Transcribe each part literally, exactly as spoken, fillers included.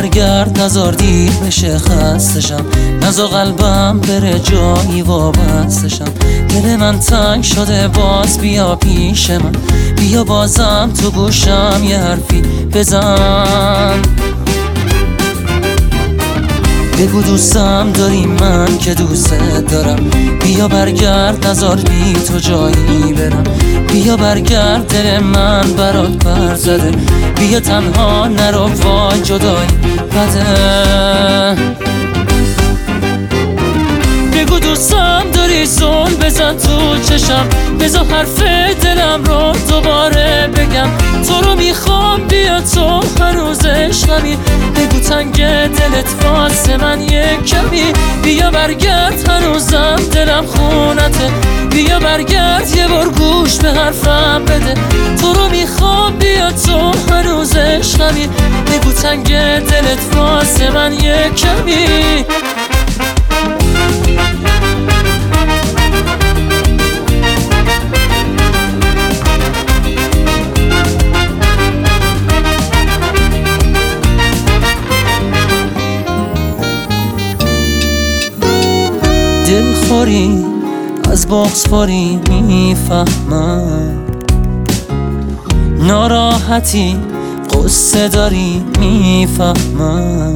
برگرد نزار دیر بشه خستشم، نزار قلبم بره جایی وابستشم. دل من تنگ شده باز بیا پیش من، بیا بازم تو گوشم یه حرفی بزن. بگو دوستم داری من که دوست دارم، بیا برگرد نزار بی تو جایی برم. بیا برگرد دل من برات پر زده، بیا تنها نرو وای جدایی بده. بگو دوستم داری زل بزن تو چشم، بذار حرف دلم رو دوباره بگم. تو رو میخوام بیا تو هنوز عشقمی، بگو تنگ دلت واسه من یک کمی. بیا برگرد هنوزم دلم خونته، بیا برگرد یه بار گوش به حرفم بده. تو رو میخوام بیا تو هنوز عشقمی، بگو تنگ دلت واسه من یک کمی. دلخوری از بغض‌خوری میفهمم، ناراحتی قصه داری میفهمم.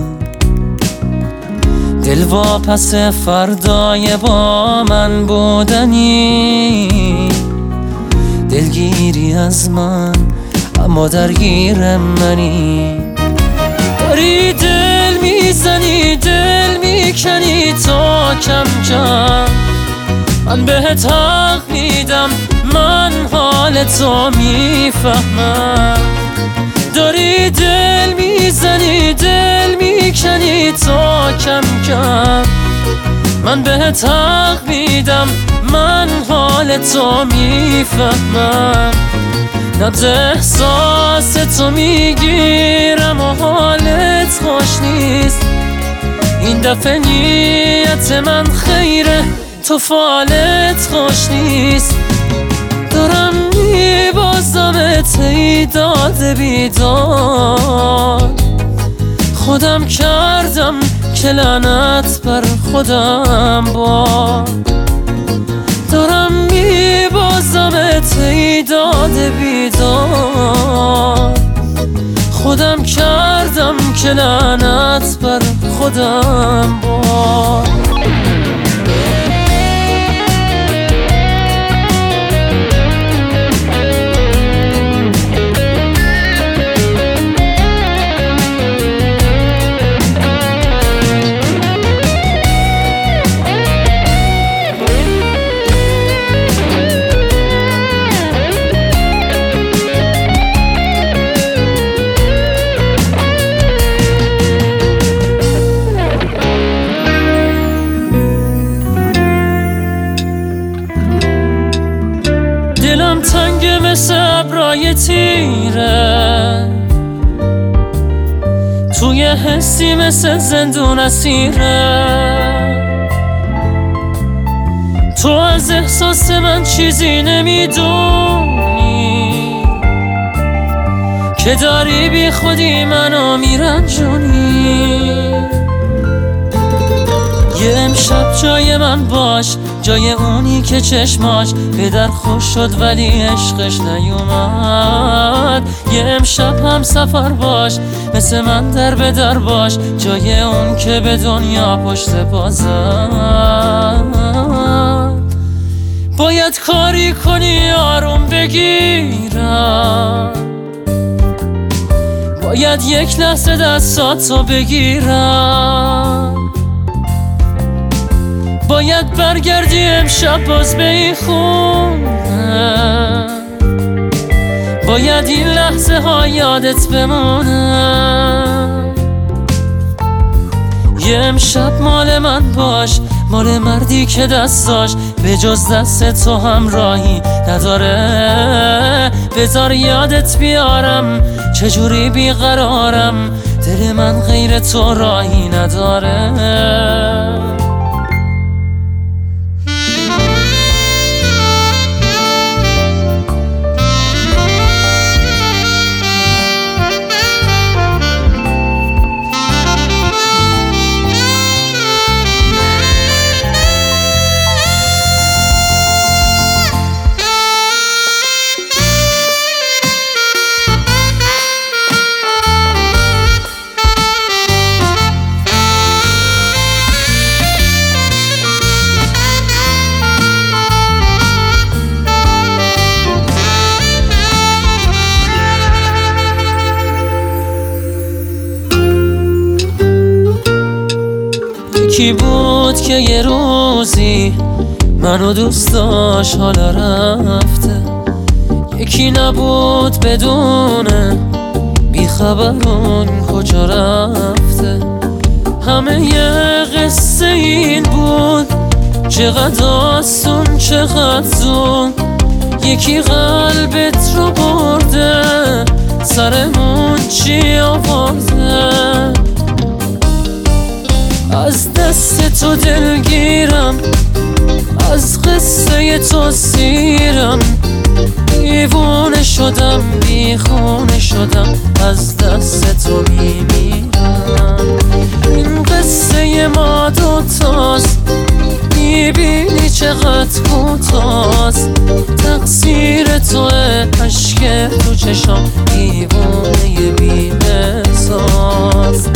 دل واپس فردای با من بودنی، دلگیری از من اما درگیر منی. داری دل میزنی دل میکنی تا کم کم، من بهت حق میدم من حال تو میفهمم. داری دل میزنی دل میکنی تا کم کم، من بهت حق میدم من حال تو میفهمم. نبض احساس تو میگیرم و حالت خوش نیست، این دفعه نیت من خیره تو فالت خوش نیست. دارم میبازمت ای داده بیداد، خودم کردم که لعنت بر خودم باد. دارم میبازمت ای داده بیداد، خودم کردم که لعنت بر خودم باد. دلم تنگ مثل ابرای تیره، توی حسی مثل زندون اسیره. تو از احساس من چیزی نمیدونی، که داری بی خودی منو میرنجونی. یه امشب جای من باش، جای اونی که چشماش به در خوش شد ولی عشقش نیومد. یه امشب هم سفر باش، مثل من در به در باش، جای اون که به دنیا پشت بازد. باید کاری کنی آروم بگیرم، باید یک لحظه دستاتو بگیرم. باید برگردی امشب باز به این خونه، باید این لحظه ها یادت بمونه. یه امشب مال من باش، مال مردی که دستاش به جز دست تو همراهی نداره. بذار یادت بیارم چجوری بیقرارم، دل من غیر تو راهی نداره. یکی بود که یه روزی منو دوست داشت حالا رفته، یکی نبود بدونه بیخبرون کجا رفته. همه یه قصه این بود، چقدر آسون چقدر زون، یکی قلبت رو برده سرمون چی آورده. از دست تو دلگیرم، از قصه تو سیرم، دیوونه شدم بیخونه شدم، از دست تو میمیرم. این قصه ما دوتاست، میبینی چقدر کوتاست، تقصیر توه عشق تو چشام، دیوونه بیمه ساز.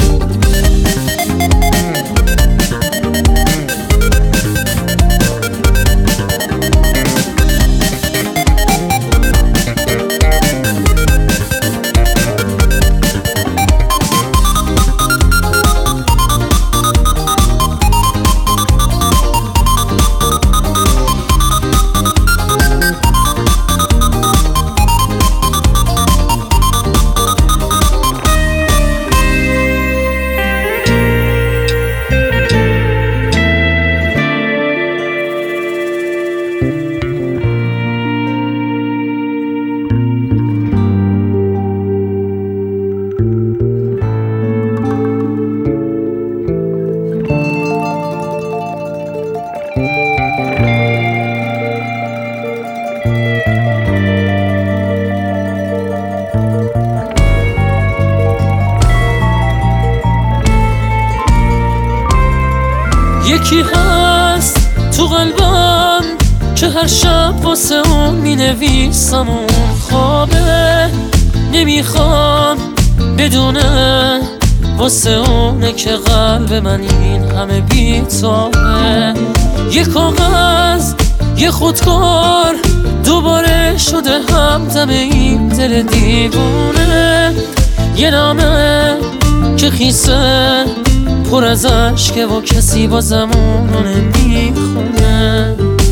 یکی هست تو قلبم که هر شب واسه اون می نویسم، اون خوابه نمیخوام بدونه، واسه اونه که قلب من این همه بی‌تابه. یه کاغذ یه خودکار دوباره شده همدم این دل دیوونه، یه نامه که خیسه پر از عشقه و کسی بازم اونو نمیخونه.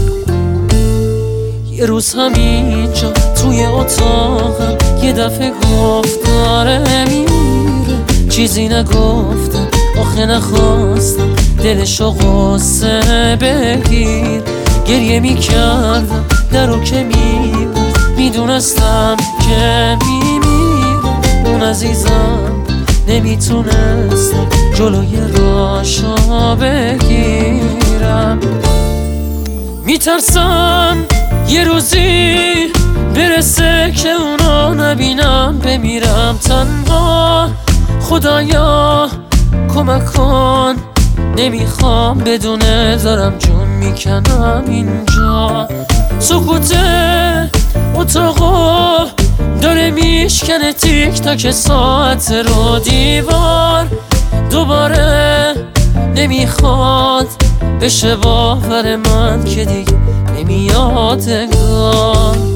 یه روز همینجا توی اتاقم یه دفعه گفت داره میره، چیزی نگفتم آخه نخواستم دلشو غصه بگیر. گریه میکردم درو که میبود، میدونستم که میمیرم، اون عزیزم نمیتونستم جلوی راشو بگیرم. میترسم یه روزی برسه که اونو نبینم، بمیرم تنها. خدایا کمک کن، نمیخوام بدونه دارم جون میکنم اینجا. سکوت اتاقو داره میشکنه تیک تاک ساعت رو، دیوار دوباره نمیخواد بشه باور من که دیگه نمیاد انگار.